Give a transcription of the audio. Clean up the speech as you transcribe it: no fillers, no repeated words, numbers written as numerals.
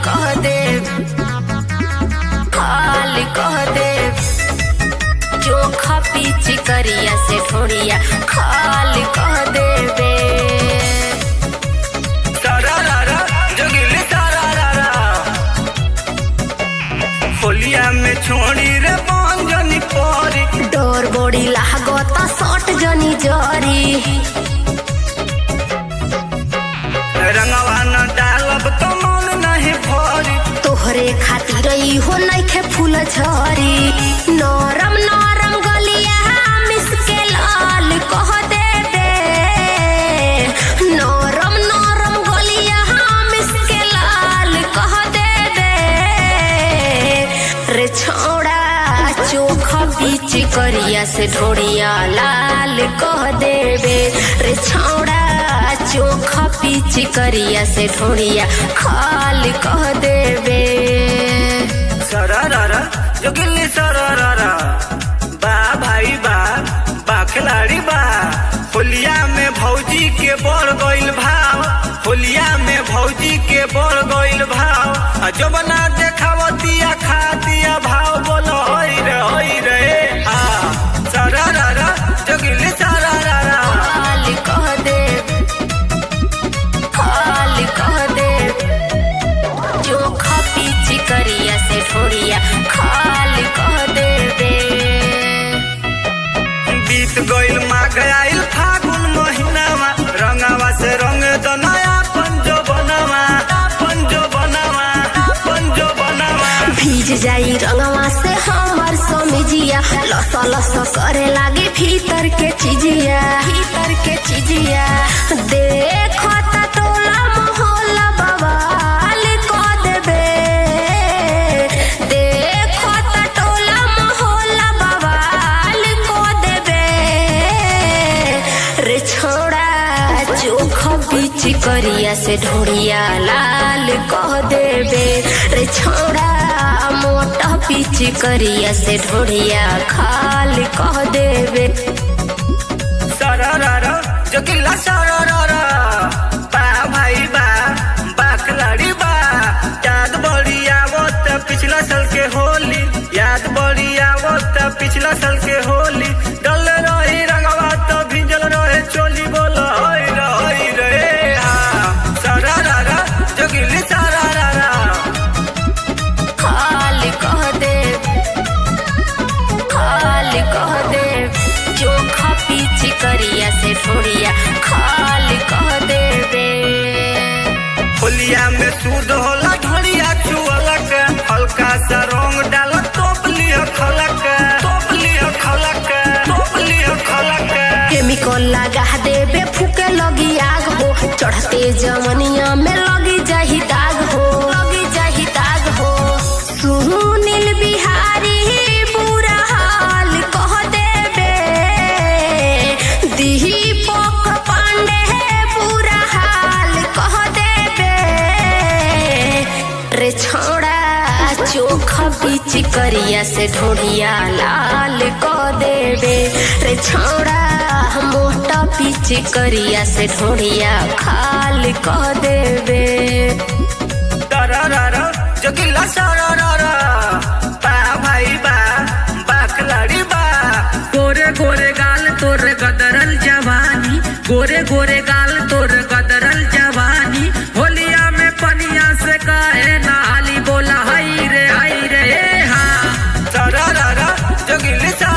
कह दे, खाली कह दे, चोखा पीची करिया से ढोड़िया खाली कह दे बे। सारा जोगिली सारा होलिया में छोड़ी रे बांजनी परी, डोर बोड़ी लागता सट जनी जरी, रंगवा न डालब तो मन नहीं भरी, तोहरे खातिर हो नइखे फूल झरी, नरम नरम गलिया मिसके लाल कह दे बे, नरम नरम गलिया मिसके लाल कह दे बे। रे छोड़ा चोखा बीच करिया से ढोड़िया लाल कह देबे, रे छोड़ा चोखा पीच करिया से ढोड़िया खाल कह देबे। सरारा जोगिली सरारा बा भाई बा खिलाड़ी बा, होलिया में भौजी के बढ़ गइल भाव, होलिया में भौजी के बढ़ गइल भाव, जो बना देखावतिया खा दिया भाव, बोलो होई रे आ सरारा जोगिली सरारा खाल कह दे, खाल कह दे, चोखा पीच करिया से ढोड़िया खाल कह देबे। बीत गइल माघ आइल फागुन महीनावा, रंगावा से रंग द नया पंजो बनावा, भीज जाई रंगवा से हमर समिजिया, लस लस करे लागे भीतर के चीजिया, भीतर के चीजिया, देखो ता टोला मोहल्ला बवाल कह देबे, देखो ता टोला मोहल्ला बवाल कह देबे। रे छोड़ा चोखा बीच करिया से ढोड़िया लाल कह देबे, रे छोड़ा मोटा पीच करिया से ढोड़िया खाल कह देबे। सरारा जोगिला सरारा बा भाई बा खिलाड़ी बा, याद बड़ी आवत पिछला साल के होली, याद बड़ी आवत पिछला साल के होली, डल रही रंगवा तो भिजल रहे चोली, बोलो होई रे हाँ सरारा जोगिली सरारा खाल कह दे, खाल कह दे, चोखा पीच करिया से ढोड़िया खाल कह देबे। होलिया में सूद होला ढोड़िया चुअलक, हल्का सा रंग डाल तोप लिया खलक, केमिकल लगा देबे फूके लगी आग हो, चढ़ते जमनिया में लगी जाही दाग हो, लगी जाही दाग हो। सुनील बिहारी बुरा हाल कह देबे, दीपक पांडे बुरा हाल कह देबे। रे छोड़ा चोखा बीच करिया से ढोड़िया लाल कह देबे, रे छोड़ा मोटा पीच करिया से ढोड़िया खाल कह देबे। सरारा जोगिला सरारा बा भाई बा खिलाड़ी बा, गोरे गोरे गाल तोर गदरल जवानी, गोरे गोरे गाल तोर गदरल जवानी, होलिया में पनिया से काहे नाली, बोला हाय रे हाँ सरारा जोगिली